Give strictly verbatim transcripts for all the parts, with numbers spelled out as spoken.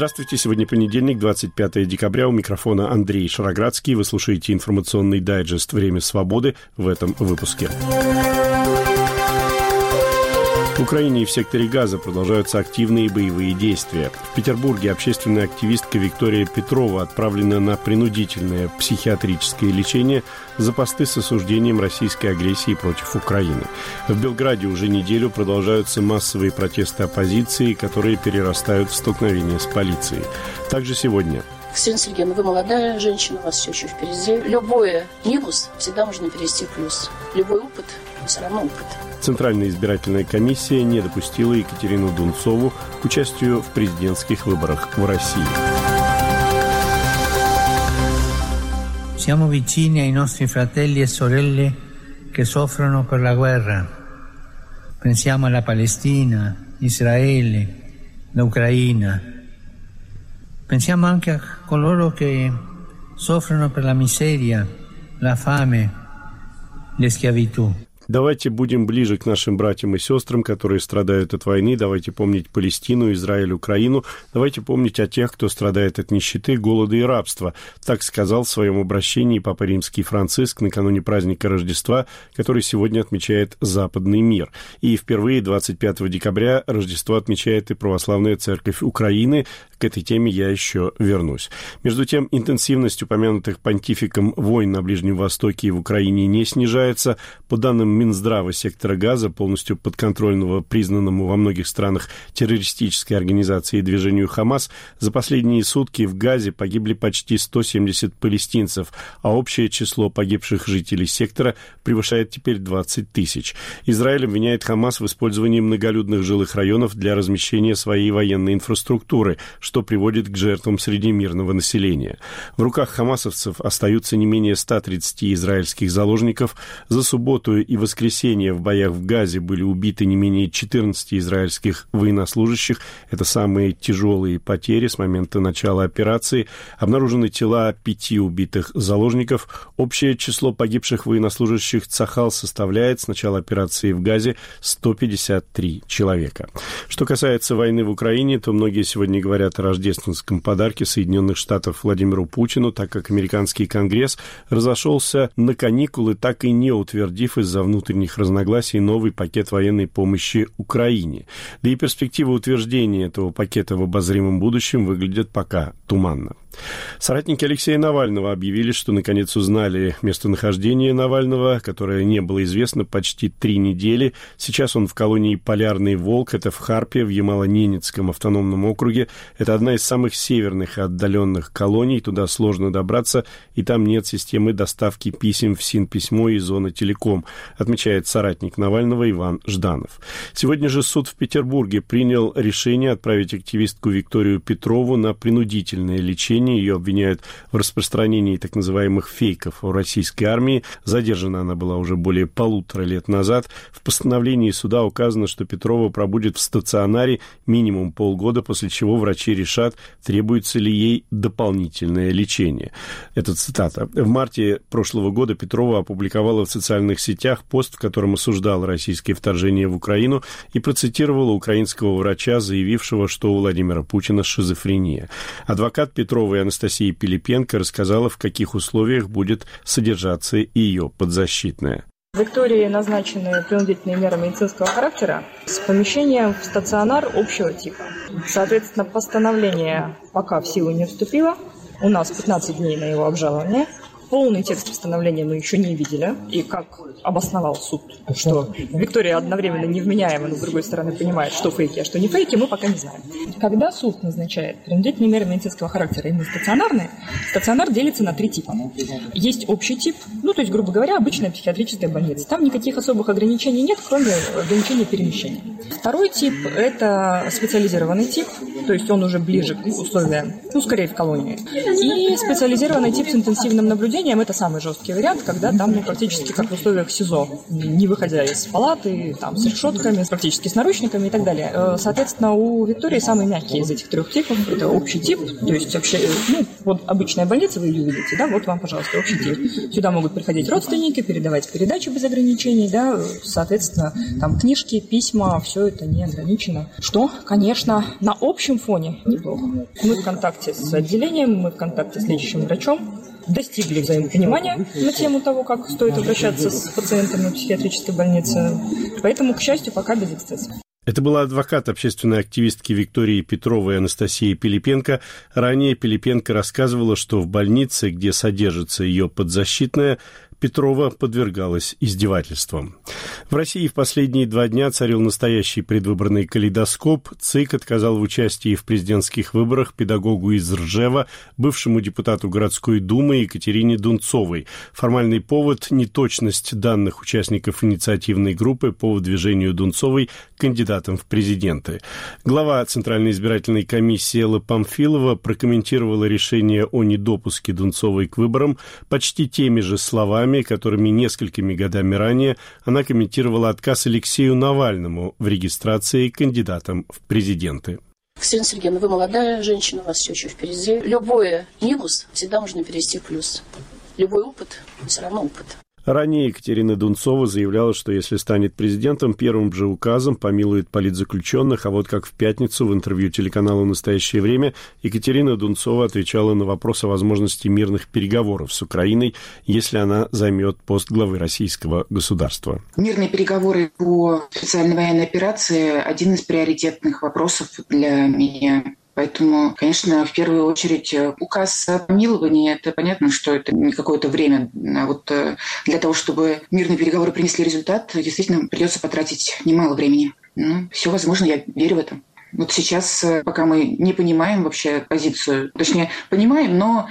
Здравствуйте, сегодня понедельник, двадцать пятое декабря, у микрофона Андрей Шароградский. Вы слушаете информационный дайджест «Время свободы» в этом выпуске. В Украине и в секторе Газа продолжаются активные боевые действия. В Петербурге общественная активистка Виктория Петрова отправлена на принудительное психиатрическое лечение за посты с осуждением российской агрессии против Украины. В Белграде уже неделю продолжаются массовые протесты оппозиции, которые перерастают в столкновения с полицией. Также сегодня... Ксения Сергеевна, вы молодая женщина, у вас все еще впереди. Любой минус всегда можно перевести в плюс. Любой опыт все равно опыт. Центральная избирательная комиссия не допустила Екатерину Дунцову к участию в президентских выборах в России. Siamo vicini ai nostri fratelli e sorelle che soffrono per la guerra. Pensiamo alla Palestina, Israele, l'Ucraina. Pensiamo anche a coloro che soffrono per la miseria, la fame, la schiavitù. Давайте будем ближе к нашим братьям и сестрам, которые страдают от войны. Давайте помнить Палестину, Израиль, Украину. Давайте помнить о тех, кто страдает от нищеты, голода и рабства. Так сказал в своем обращении Папа Римский Франциск накануне праздника Рождества, который сегодня отмечает Западный мир. И впервые двадцать пятого декабря Рождество отмечает и Православная Церковь Украины. К этой теме я еще вернусь. Между тем, интенсивность упомянутых понтификом войн на Ближнем Востоке и в Украине не снижается. По данным Минздрава сектора Газа, полностью подконтрольного признанному во многих странах террористической организации и движению Хамас, за последние сутки в Газе погибли почти сто семьдесят палестинцев, а общее число погибших жителей сектора превышает теперь двадцать тысяч. Израиль обвиняет Хамас в использовании многолюдных жилых районов для размещения своей военной инфраструктуры, что приводит к жертвам среди мирного населения. В руках хамасовцев остаются не менее ста тридцати израильских заложников. За субботу и воскресенье в боях в Газе были убиты не менее четырнадцати израильских военнослужащих. Это самые тяжелые потери с момента начала операции. Обнаружены тела пяти убитых заложников. Общее число погибших военнослужащих Цахал составляет с начала операции в Газе сто пятьдесят три человека. Что касается войны в Украине, то многие сегодня говорят о рождественском подарке Соединенных Штатов Владимиру Путину, так как американский Конгресс разошелся на каникулы, так и не утвердив из-за внутренних разногласий новый пакет военной помощи Украине. Да и перспективы утверждения этого пакета в обозримом будущем выглядят пока туманно. Соратники Алексея Навального объявили, что наконец узнали местонахождение Навального, которое не было известно почти три недели. Сейчас он в колонии «Полярный волк», это в Харпе, в Ямало-Ненецком автономном округе. Это одна из самых северных и отдаленных колоний, туда сложно добраться, и там нет системы доставки писем в Синписьмо и Зона Телеком, отмечает соратник Навального Иван Жданов. Сегодня же суд в Петербурге принял решение отправить активистку Викторию Петрову на принудительное лечение. Ее обвиняют в распространении так называемых фейков о российской армии. Задержана она была уже более полутора лет назад. В постановлении суда указано, что Петрова пробудет в стационаре минимум полгода, после чего врачи решат, требуется ли ей дополнительное лечение. Это цитата. В марте прошлого года Петрова опубликовала в социальных сетях пост, в котором осуждала российское вторжение в Украину и процитировала украинского врача, заявившего, что у Владимира Путина шизофрения. Адвокат Петровой Анастасия Пилипенко рассказала, в каких условиях будет содержаться ее подзащитная. Виктории назначены принудительные меры медицинского характера с помещением в стационар общего типа. Соответственно, постановление пока в силу не вступило. У нас пятнадцать дней на его обжалование. Полный текст постановления мы еще не видели. И как обосновал суд, что Виктория одновременно невменяема, но с другой стороны понимает, что фейки, а что не фейки, мы пока не знаем. Когда суд назначает принудительные меры медицинского характера, именно стационарные, стационар делится на три типа. Есть общий тип, ну то есть, грубо говоря, обычная психиатрическая больница. Там никаких особых ограничений нет, кроме ограничения перемещения. Второй тип – это специализированный тип, то есть он уже ближе к условиям, ну скорее в колонии. И специализированный тип с интенсивным наблюдением, отделением это самый жесткий вариант, когда там ну, практически как в условиях СИЗО, не выходя из палаты, там, с решетками, практически с наручниками и так далее. Соответственно, у Виктории самый мягкий из этих трех типов. Это общий тип, то есть вообще, ну, вот обычная больница, вы ее видите, да, вот вам, пожалуйста, общий тип. Сюда могут приходить родственники, передавать передачи без ограничений, да, соответственно, там книжки, письма, все это не ограничено. Что, конечно, на общем фоне неплохо. Мы в контакте с отделением, мы в контакте с лечащим врачом, достигли взаимопонимания на тему того, как стоит обращаться с пациентами в психиатрической больнице. Поэтому, к счастью, пока без эксцессов. Это была адвокат общественной активистки Виктории Петровой Анастасия Пилипенко. Ранее Пилипенко рассказывала, что в больнице, где содержится ее подзащитная, Петрова подвергалась издевательствам. В России в последние два дня царил настоящий предвыборный калейдоскоп. ЦИК отказал в участии в президентских выборах педагогу из Ржева, бывшему депутату городской думы Екатерине Дунцовой. Формальный повод – неточность данных участников инициативной группы по выдвижению Дунцовой кандидатом в президенты. Глава Центральной избирательной комиссии Элла Памфилова прокомментировала решение о недопуске Дунцовой к выборам почти теми же словами, которыми несколькими годами ранее она комментировала отказ Алексею Навальному в регистрации кандидатом в президенты. Ксения Сергеевна, вы молодая женщина, у вас все еще впереди. Любой минус всегда можно перевести в плюс. Любой опыт все равно опыт. Ранее Екатерина Дунцова заявляла, что если станет президентом, первым же указом помилует политзаключенных, а вот как в пятницу в интервью телеканалу «Настоящее время» Екатерина Дунцова отвечала на вопрос о возможности мирных переговоров с Украиной, если она займет пост главы российского государства. Мирные переговоры по специальной военной операции – один из приоритетных вопросов для меня. Поэтому, конечно, в первую очередь указ о помиловании, это понятно, что это не какое-то время. А вот для того, чтобы мирные переговоры принесли результат, действительно придется потратить немало времени. Ну, все возможно, я верю в это. Вот сейчас, пока мы не понимаем вообще позицию, точнее, понимаем, но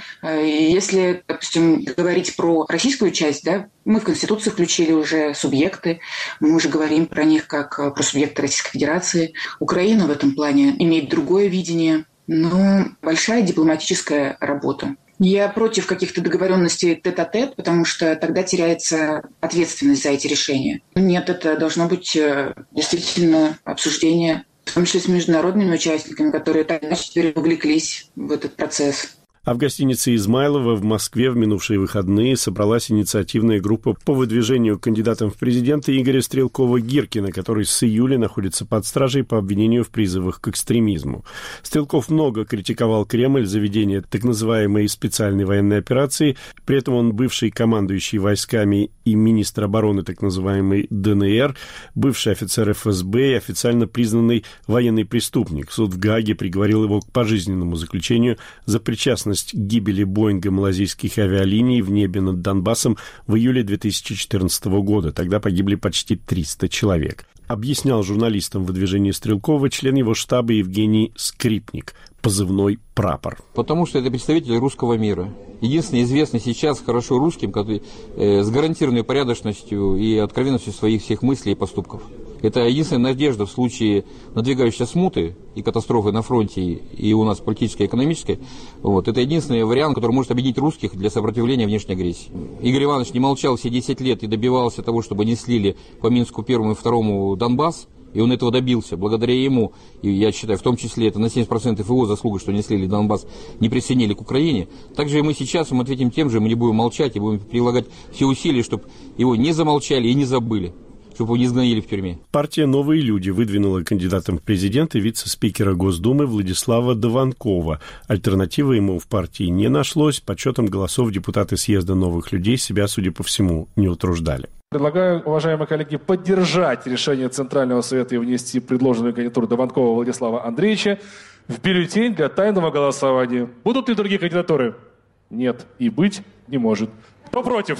если, допустим, говорить про российскую часть, да, мы в Конституцию включили уже субъекты, мы уже говорим про них как про субъекты Российской Федерации. Украина в этом плане имеет другое видение, но большая дипломатическая работа. Я против каких-то договоренностей тет-а-тет, потому что тогда теряется ответственность за эти решения. Нет, это должно быть действительно обсуждение, в том числе с международными участниками, которые так иначе теперь увлеклись в этот процесс. А в гостинице «Измайлово» в Москве в минувшие выходные собралась инициативная группа по выдвижению кандидатом в президенты Игоря Стрелкова-Гиркина, который с июля находится под стражей по обвинению в призывах к экстремизму. Стрелков много критиковал Кремль за ведение так называемой специальной военной операции. При этом он бывший командующий войсками и министр обороны так называемой ДНР, бывший офицер эф эс бэ и официально признанный военный преступник. Суд в Гааге приговорил его к пожизненному заключению за причастность к гибели Боинга малазийских авиалиний в небе над Донбассом в июле две тысячи четырнадцатого года. Тогда погибли почти триста человек. Объяснял журналистам выдвижение Стрелкова член его штаба Евгений Скрипник, позывной «Прапор». Потому что это представитель русского мира. Единственный известный сейчас хорошо русским, который, э, с гарантированной порядочностью и откровенностью своих всех мыслей и поступков. Это единственная надежда в случае надвигающейся смуты и катастрофы на фронте, и у нас политической и экономической. Вот. Это единственный вариант, который может объединить русских для сопротивления внешней агрессии. Игорь Иванович не молчал все десять лет и добивался того, чтобы не слили по Минску первому и второму Донбасс. И он этого добился. Благодаря ему, и я считаю, в том числе это на семьдесят процентов его заслуга, что не слили Донбасс, не присоединили к Украине. Также и мы сейчас, мы ответим тем же, мы не будем молчать и будем прилагать все усилия, чтобы его не замолчали и не забыли, чтобы его не сгноили в тюрьме. Партия «Новые люди» выдвинула кандидатом в президенты вице-спикера Госдумы Владислава Дованкова. Альтернативы ему в партии не нашлось. Подсчетом голосов депутаты съезда «Новых людей» себя, судя по всему, не утруждали. Предлагаю, уважаемые коллеги, поддержать решение Центрального совета и внести предложенную кандидатуру Дованкова Владислава Андреевича в бюллетень для тайного голосования. Будут ли другие кандидатуры? Нет. И быть не может. Кто против?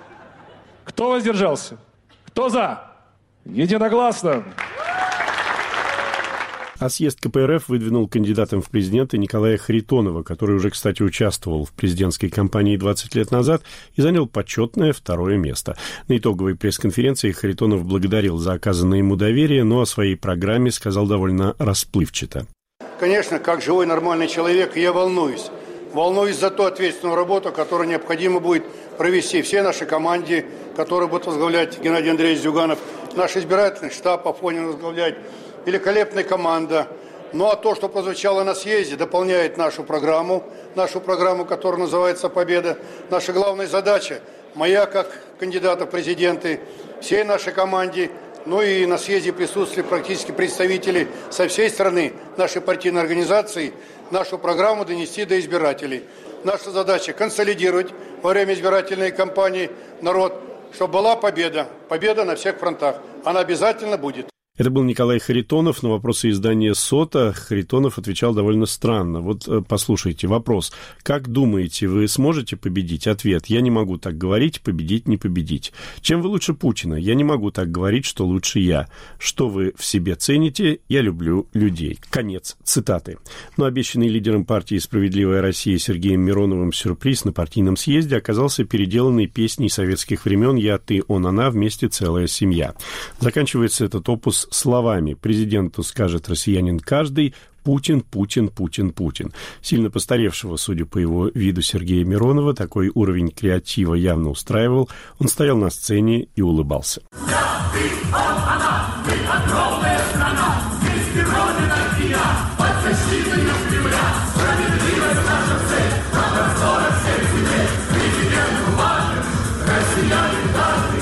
Кто воздержался? Кто за? Единогласно. А съезд ка пэ эр эф выдвинул кандидатом в президенты Николая Харитонова, который уже, кстати, участвовал в президентской кампании двадцать лет назад и занял почетное второе место. На итоговой пресс-конференции Харитонов благодарил за оказанное ему доверие, но о своей программе сказал довольно расплывчато. Конечно, как живой нормальный человек, я волнуюсь волнуюсь за ту ответственную работу, которую необходимо будет провести всей нашей команде, которую будет возглавлять Геннадий Андреевич Зюганов, наш избирательный штаб Афонин возглавлять, великолепная команда. Ну а то, что прозвучало на съезде, дополняет нашу программу, нашу программу, которая называется «Победа». Наша главная задача, моя как кандидата в президенты, всей нашей команде, ну и на съезде присутствовали практически представители со всей страны нашей партийной организации, нашу программу донести до избирателей. Наша задача консолидировать во время избирательной кампании народ, чтобы была победа, победа на всех фронтах. Она обязательно будет. Это был Николай Харитонов. На вопросы издания «Сота» Харитонов отвечал довольно странно. Вот послушайте, вопрос. Как думаете, вы сможете победить? Ответ. Я не могу так говорить, победить не победить. Чем вы лучше Путина? Я не могу так говорить, что лучше я. Что вы в себе цените? Я люблю людей. Конец цитаты. Но обещанный лидером партии «Справедливая Россия» Сергеем Мироновым сюрприз на партийном съезде оказался переделанной песней советских времен «Я, ты, он, она, вместе целая семья». Заканчивается этот опус словами «Президенту скажет россиянин каждый, Путин, Путин, Путин, Путин». Сильно постаревшего, судя по его виду, Сергея Миронова, такой уровень креатива явно устраивал. Он стоял на сцене и улыбался. Я, ты, он, она, мы огромная страна, вместе Родина и я, под защитой Кремля, справедливость наша цель, на просторах всех земель, президент важен, россиянин каждый.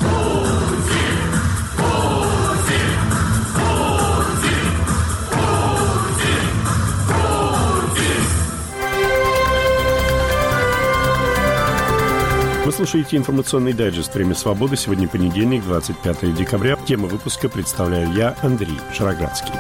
Вы слушаете информационный дайджест «Время свободы». Сегодня понедельник, двадцать пятое декабря. Тему выпуска представляю я, Андрей Шароградский.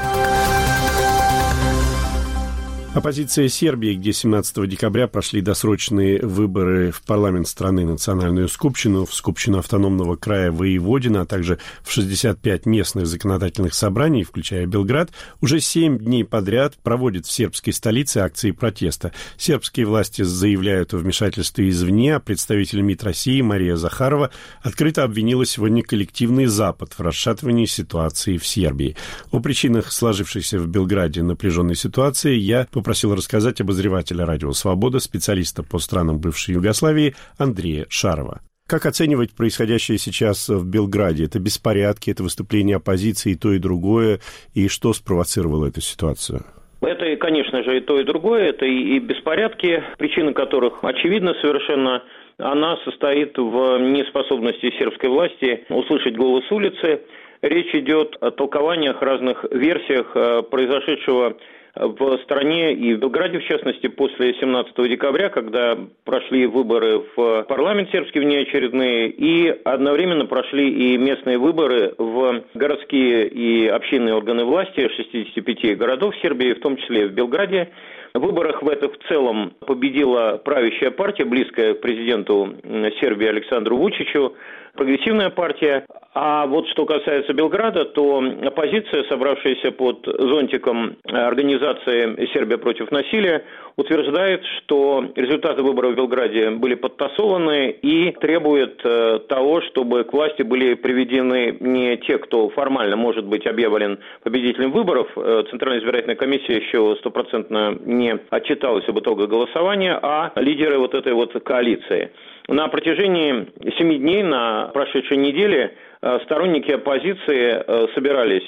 Оппозиция Сербии, где семнадцатого декабря прошли досрочные выборы в парламент страны, национальную скупщину, в скупщину автономного края Воеводина, а также в шестьдесят пять местных законодательных собраний, включая Белград, уже семь дней подряд проводит в сербской столице акции протеста. Сербские власти заявляют о вмешательстве извне, а представитель МИД России Мария Захарова открыто обвинила сегодня коллективный Запад в расшатывании ситуации в Сербии. О причинах сложившейся в Белграде напряженной ситуации я попросил рассказать обозревателя «Радио Свобода», специалиста по странам бывшей Югославии Андрея Шарова. Как оценивать происходящее сейчас в Белграде? Это беспорядки, это выступление оппозиции, и то, и другое, и что спровоцировало эту ситуацию? Это, конечно же, и то, и другое, это и беспорядки, причина которых очевидна совершенно. Она состоит в неспособности сербской власти услышать голос улицы. Речь идет о толкованиях, разных версиях произошедшего в стране и в Белграде, в частности, после семнадцатого декабря, когда прошли выборы в парламент сербский внеочередные, и одновременно прошли и местные выборы в городские и общинные органы власти шестидесяти пяти городов Сербии, в том числе в Белграде. В выборах в этих в целом победила правящая партия, близкая к президенту Сербии Александру Вучичу, прогрессивная партия. А вот что касается Белграда, то оппозиция, собравшаяся под зонтиком организации «Сербия против насилия», утверждает, что результаты выборов в Белграде были подтасованы и требует того, чтобы к власти были приведены не те, кто формально может быть объявлен победителем выборов. Центральная избирательная комиссия еще стопроцентно не отчиталась об итогах голосования, а лидеры вот этой вот коалиции. На протяжении семи дней на прошедшей неделе сторонники оппозиции собирались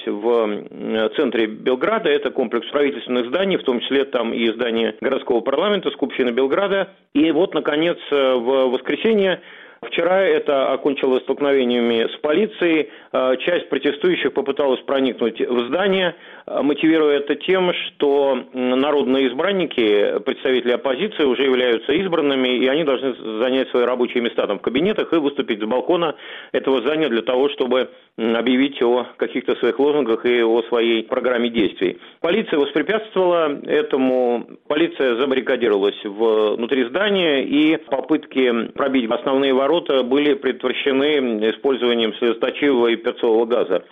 в центре Белграда. Это комплекс правительственных зданий, в том числе там и здание городского парламента, Скупщина Белграда. И вот, наконец, в воскресенье, вчера это окончилось столкновениями с полицией. Часть протестующих попыталась проникнуть в здание, мотивируя это тем, что народные избранники, представители оппозиции, уже являются избранными, и они должны занять свои рабочие места там в кабинетах и выступить с балкона этого здания для того, чтобы объявить о каких-то своих лозунгах и о своей программе действий. Полиция воспрепятствовала этому, полиция забаррикадировалась внутри здания, и попытки пробить основные ворота были предотвращены использованием слезоточивого и перцового газа.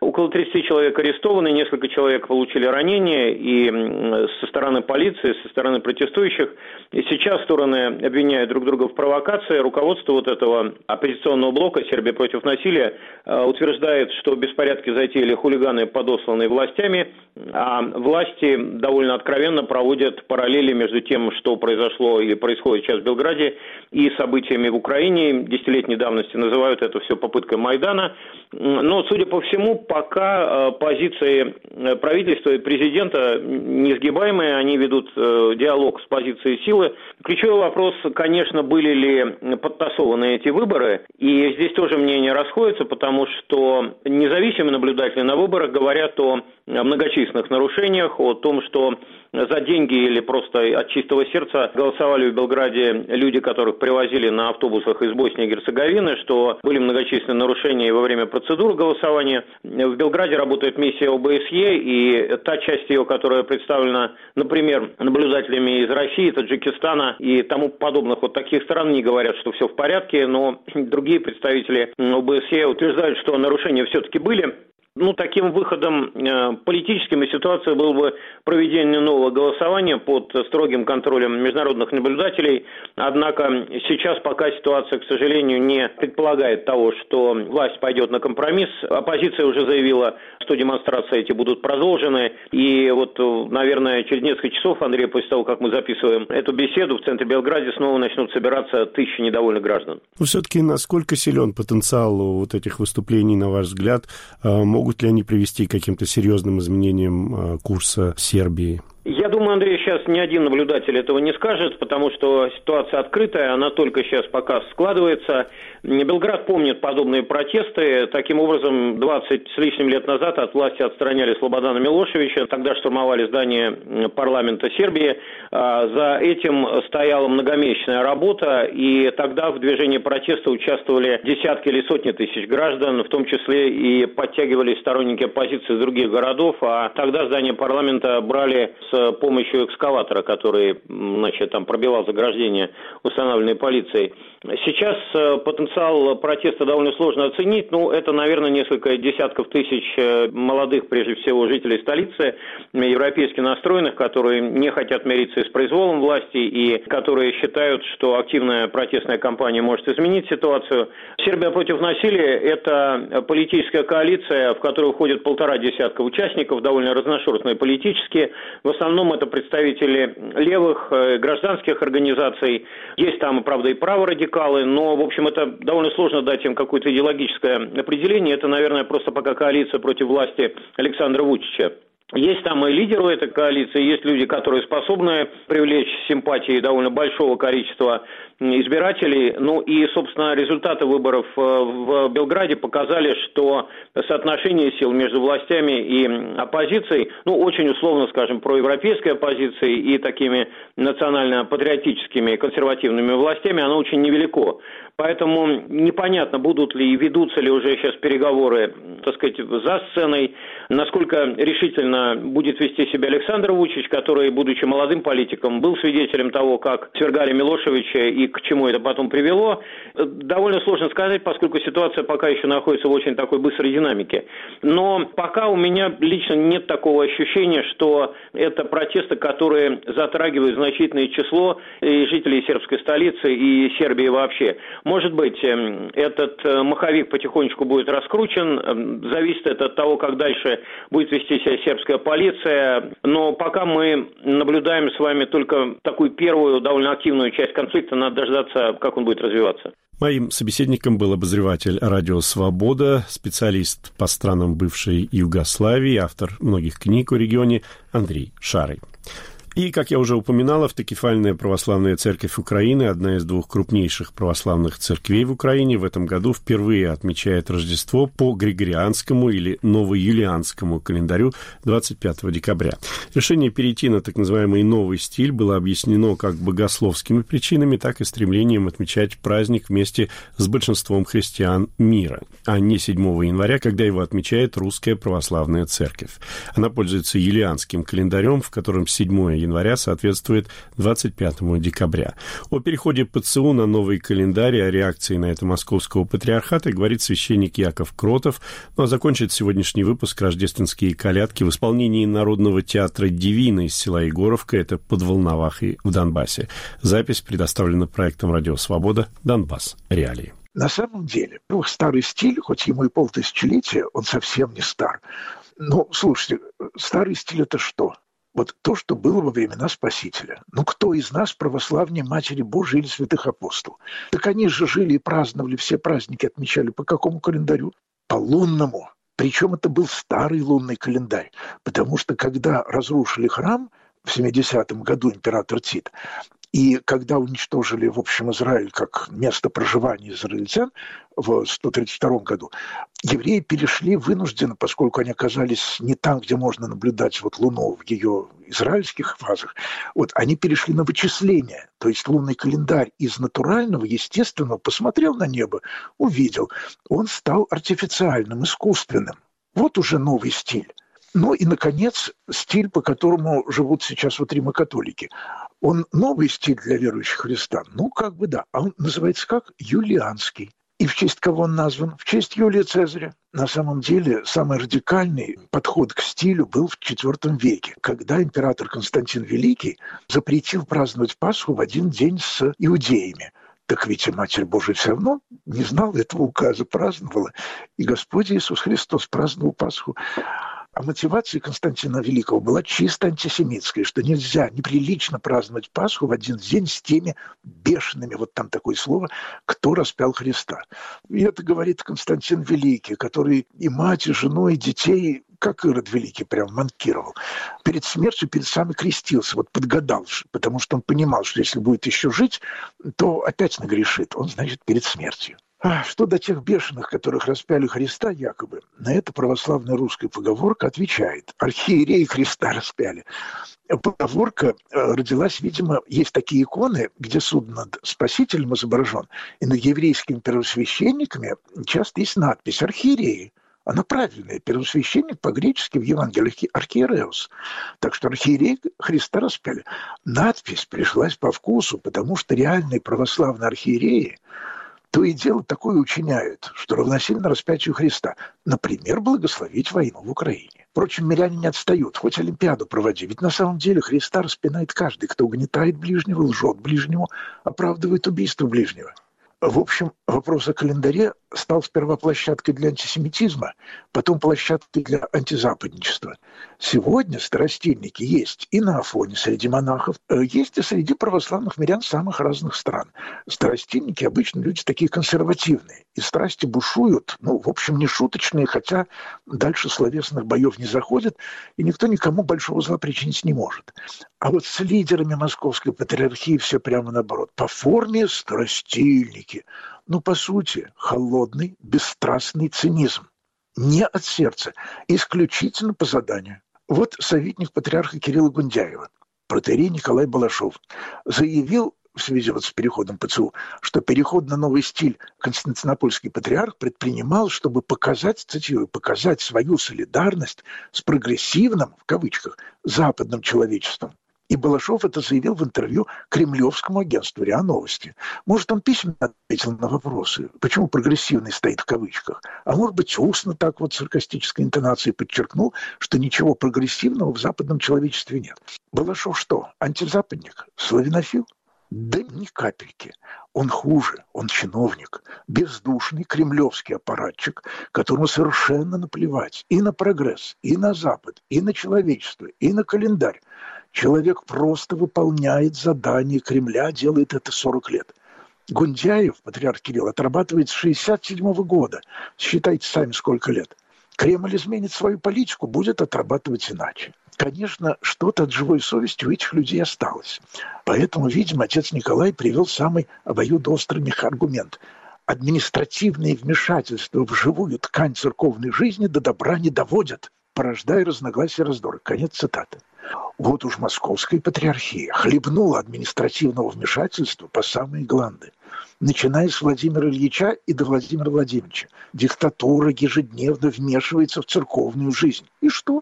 Около тридцати человек арестованы, несколько человек получили ранения и со стороны полиции, со стороны протестующих. И сейчас стороны обвиняют друг друга в провокации. Руководство вот этого оппозиционного блока «Сербия против насилия» утверждает, что беспорядки затеяли хулиганы, подосланные властями, а власти довольно откровенно проводят параллели между тем, что произошло или происходит сейчас в Белграде, и событиями в Украине. Десятилетней давности называют это все попыткой Майдана. Но, судя по всему, пока позиции правительства и президента несгибаемые, они ведут диалог с позицией силы. Ключевой вопрос, конечно, были ли подтасованы эти выборы, и здесь тоже мнения расходятся, потому что независимые наблюдатели на выборах говорят о многочисленных нарушениях, о том, что за деньги или просто от чистого сердца голосовали в Белграде люди, которых привозили на автобусах из Боснии и Герцеговины, что были многочисленные нарушения во время процедуры голосования. В Белграде работает миссия о бэ эс е, и та часть ее, которая представлена, например, наблюдателями из России, Таджикистана и тому подобных вот таких стран, не говорят, что все в порядке, но другие представители о бэ эс е утверждают, что нарушения все-таки были. Ну, таким выходом э, политическим из ситуации было бы проведение нового голосования под строгим контролем международных наблюдателей. Однако сейчас пока ситуация, к сожалению, не предполагает того, что власть пойдет на компромисс. Оппозиция уже заявила, что демонстрации эти будут продолжены. И вот, наверное, через несколько часов, Андрей, после того, как мы записываем эту беседу, в центре Белграда снова начнут собираться тысячи недовольных граждан. Но все-таки насколько силен потенциал вот этих выступлений, на ваш взгляд, могут ли они привести к каким-то серьезным изменениям курса Сербии? Я думаю, Андрей, сейчас ни один наблюдатель этого не скажет, потому что ситуация открытая, она только сейчас пока складывается. Белград помнит подобные протесты. Таким образом, двадцать с лишним лет назад от власти отстраняли Слободана Милошевича. Тогда штурмовали здание парламента Сербии. За этим стояла многомесячная работа, и тогда в движении протеста участвовали десятки или сотни тысяч граждан, в том числе и подтягивались сторонники оппозиции из других городов, а тогда здание парламента брали с с помощью экскаватора, который, значит, там пробивал заграждения, установленные полицией. Сейчас потенциал протеста довольно сложно оценить, но это, наверное, несколько десятков тысяч молодых, прежде всего, жителей столицы, европейски настроенных, которые не хотят мириться с произволом власти и которые считают, что активная протестная кампания может изменить ситуацию. Сербия против насилия – это политическая коалиция, в которую входят полтора десятка участников, довольно разношерстные политические. В основном это представители левых, гражданских организаций. Есть там, правда, и праворадикалы, но, в общем, это довольно сложно дать им какое-то идеологическое определение. Это, наверное, просто пока коалиция против власти Александра Вучича. Есть там и лидеры этой коалиции, есть люди, которые способны привлечь симпатии довольно большого количества избирателей. Ну и, собственно, результаты выборов в Белграде показали, что соотношение сил между властями и оппозицией, ну, очень условно, скажем, проевропейской оппозицией и такими национально-патриотическими консервативными властями, оно очень невелико. Поэтому непонятно, будут ли и ведутся ли уже сейчас переговоры, так сказать, за сценой, насколько решительно будет вести себя Александр Вучич, который, будучи молодым политиком, был свидетелем того, как свергали Милошевича и к чему это потом привело. Довольно сложно сказать, поскольку ситуация пока еще находится в очень такой быстрой динамике. Но пока у меня лично нет такого ощущения, что это протесты, которые затрагивают значительное число и жителей сербской столицы и Сербии вообще. Может быть, этот маховик потихонечку будет раскручен, зависит это от того, как дальше будет вести себя сербская полиция, но пока мы наблюдаем с вами только такую первую довольно активную часть конфликта, надо дождаться, как он будет развиваться. Моим собеседником был обозреватель радио «Свобода», специалист по странам бывшей Югославии, автор многих книг о регионе Андрей Шарый. И, как я уже упоминал, Автокефальная православная церковь Украины, одна из двух крупнейших православных церквей в Украине, в этом году впервые отмечает Рождество по Григорианскому или Новоюлианскому календарю двадцать пятого декабря. Решение перейти на так называемый новый стиль было объяснено как богословскими причинами, так и стремлением отмечать праздник вместе с большинством христиан мира, а не седьмого января, когда его отмечает Русская православная церковь. Она пользуется юлианским календарем, в котором седьмое января соответствует двадцать пятому декабря. О переходе ПЦУ на новый календарь и о реакции на это Московского патриархата говорит священник Яков Кротов. Ну а закончит сегодняшний выпуск «Рождественские колядки» в исполнении Народного театра «Дивина» из села Егоровка, это под Волновахой в Донбассе. Запись предоставлена проектом «Радио Свобода. Донбасс. Реалии». На самом деле, ну, старый стиль, хоть ему и полтысячелетия, он совсем не стар. Ну, слушайте, старый стиль – это что? Вот то, что было во времена Спасителя. Ну, кто из нас православнее Матери Божией или святых апостолов? Так они же жили и праздновали, все праздники отмечали по какому календарю? По лунному. Причем это был старый лунный календарь. Потому что когда разрушили храм в семидесятом году император Тит, и когда уничтожили, в общем, Израиль как место проживания израильтян в сто тридцать втором году, евреи перешли вынужденно, поскольку они оказались не там, где можно наблюдать вот Луну в ее израильских фазах, вот они перешли на вычисление. То есть лунный календарь из натурального, естественного, посмотрел на небо, увидел. Он стал артифициальным, искусственным. Вот уже новый стиль. Ну и, наконец, стиль, по которому живут сейчас вот римокатолики. Он новый стиль для верующих в Христа? Ну, как бы да. А он называется как? Юлианский. И в честь кого он назван? В честь Юлия Цезаря. На самом деле, самый радикальный подход к стилю был в четвёртом веке, когда император Константин Великий запретил праздновать Пасху в один день с иудеями. Так ведь и Матерь Божия все равно не знала этого указа, праздновала. И Господь Иисус Христос праздновал Пасху. А мотивация Константина Великого была чисто антисемитская, что нельзя, неприлично праздновать Пасху в один день с теми бешеными, вот там такое слово, кто распял Христа. И это говорит Константин Великий, который и мать, и жену, и детей, как Ирод Великий, прям манкировал. Перед смертью, перед самым крестился, вот подгадал, потому что он понимал, что если будет еще жить, то опять нагрешит. Он, значит, перед смертью. А что до тех бешеных, которых распяли Христа якобы, на это православная русская поговорка отвечает. Архиереи Христа распяли. Поговорка родилась, видимо, есть такие иконы, где суд над Спасителем изображен, и над еврейскими первосвященниками часто есть надпись «Архиереи». Она правильная. Первосвященник по-гречески в Евангелии архиереус. Так что архиереи Христа распяли. Надпись пришлась по вкусу, потому что реальные православные архиереи то и дело такое учиняют, что равносильно распятию Христа. Например, благословить войну в Украине. Впрочем, миряне не отстают, хоть Олимпиаду проводи. Ведь на самом деле Христа распинает каждый, кто угнетает ближнего, лжет ближнему, оправдывает убийство ближнего. В общем, вопрос о календаре стал сперва площадкой для антисемитизма, потом площадкой для антизападничества. Сегодня старостильники есть и на Афоне среди монахов, есть и среди православных мирян самых разных стран. Старостильники обычно люди такие консервативные, и страсти бушуют, ну, в общем, не шуточные, хотя дальше словесных боев не заходят, и никто никому большого зла причинить не может. А вот с лидерами Московской патриархии все прямо наоборот. По форме старостильники, ну, по сути, холодный, бесстрастный цинизм. Не от сердца, исключительно по заданию. Вот советник патриарха Кирилла Гундяева, протоиерей Николай Балашов, заявил в связи вот с переходом ПЦУ, что переход на новый стиль константинопольский патриарх предпринимал, чтобы показать, цитирую, показать свою солидарность с прогрессивным, в кавычках, западным человечеством. И Балашов это заявил в интервью кремлевскому агентству РИА Новости. Может, он письменно ответил на вопросы, почему прогрессивный стоит в кавычках, а может быть, устно так вот саркастической интонацией подчеркнул, что ничего прогрессивного в западном человечестве нет. Балашов что, антизападник, славянофил? Да ни капельки. Он хуже, он чиновник, бездушный кремлевский аппаратчик, которому совершенно наплевать и на прогресс, и на Запад, и на человечество, и на календарь. Человек просто выполняет задание Кремля, делает это сорок лет. Гундяев, патриарх Кирилл, отрабатывает с шестьдесят седьмого года. Считайте сами, сколько лет. Кремль изменит свою политику, будет отрабатывать иначе. Конечно, что-то от живой совести у этих людей осталось. Поэтому, видимо, отец Николай привел самый обоюдоострый аргумент. Административные вмешательства в живую ткань церковной жизни до добра не доводят, порождая разногласия и раздоры. Конец цитаты. Вот уж Московская патриархия хлебнула административного вмешательства по самые гланды. Начиная с Владимира Ильича и до Владимира Владимировича. Диктатура ежедневно вмешивается в церковную жизнь. И что?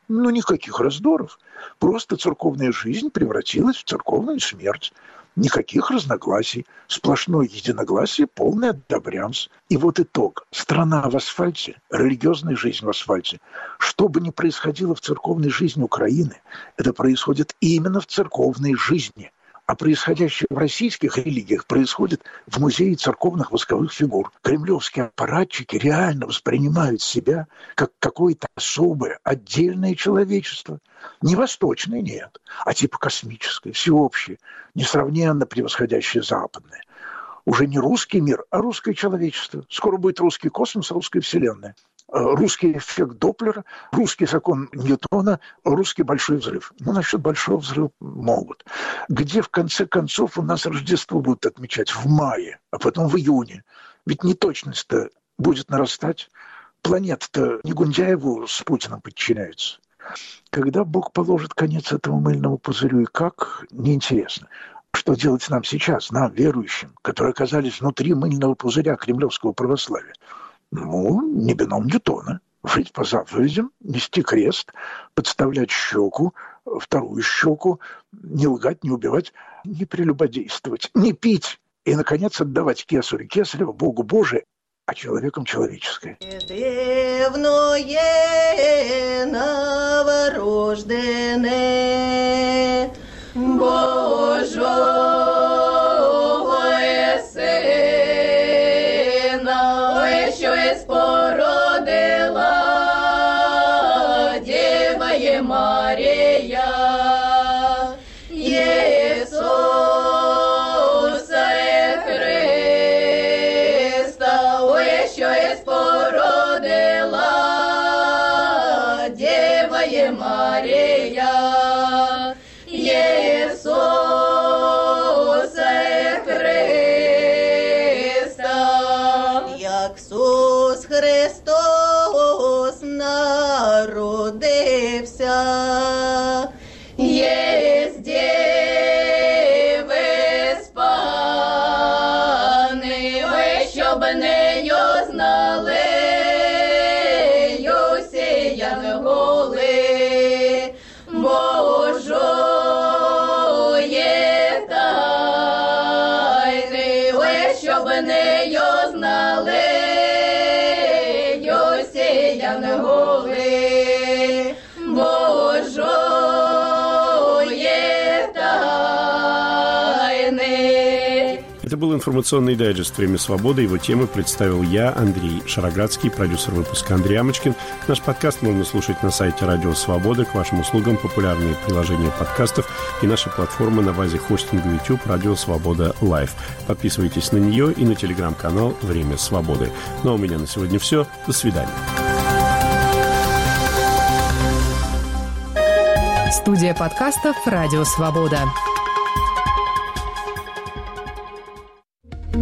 Ну, никаких раздоров. Просто церковная жизнь превратилась в церковную смерть. Никаких разногласий. Сплошное единогласие, полное одобрямс. И вот итог. Страна в асфальте, религиозная жизнь в асфальте. Что бы ни происходило в церковной жизни Украины, это происходит именно в церковной жизни. А происходящее в российских религиях происходит в музее церковных восковых фигур. Кремлевские аппаратчики реально воспринимают себя как какое-то особое, отдельное человечество. Не восточное, нет, а типа космическое, всеобщее, несравненно превосходящее западное. Уже не русский мир, а русское человечество. Скоро будет русский космос, русская вселенная. Русский эффект Доплера, русский закон Ньютона, русский большой взрыв. Ну, насчет большого взрыва могут. Где, в конце концов, у нас Рождество будут отмечать в мае, а потом в июне. Ведь неточность-то будет нарастать. Планета-то не Гундяеву с Путиным подчиняется. Когда Бог положит конец этому мыльному пузырю и как, неинтересно. Что делать нам сейчас, нам, верующим, которые оказались внутри мыльного пузыря кремлевского православия? Ну, не бином Ньютона. Жить по заповедям, нести крест, подставлять щеку, вторую щеку, не лгать, не убивать, не прелюбодействовать, не пить и, наконец, отдавать кесарю кесарева, Богу Божие, а человеком человеческое. Дивное новорождене Божого Сина, що спородила Діва є Марія, Єсуса Христа, ой, що спородила Діва є Марія, Ісус Христос народився, єсть діви спани, ой, щоб нею знали юсіян голи, Божої тайни, ой, щоб нею знали голи Божої тайны. Это был информационный дайджест «Время свободы». Его темы представил я, Андрей Шароградский, продюсер выпуска Андрей Амочкин. Наш подкаст можно слушать на сайте Радио Свобода. К вашим услугам популярные приложения подкастов и наша платформа на базе хостинга YouTube «Радио Свобода Лайв». Подписывайтесь на нее и на телеграм-канал «Время свободы». Ну а у меня на сегодня все. До свидания. Студия подкастов «Радио Свобода».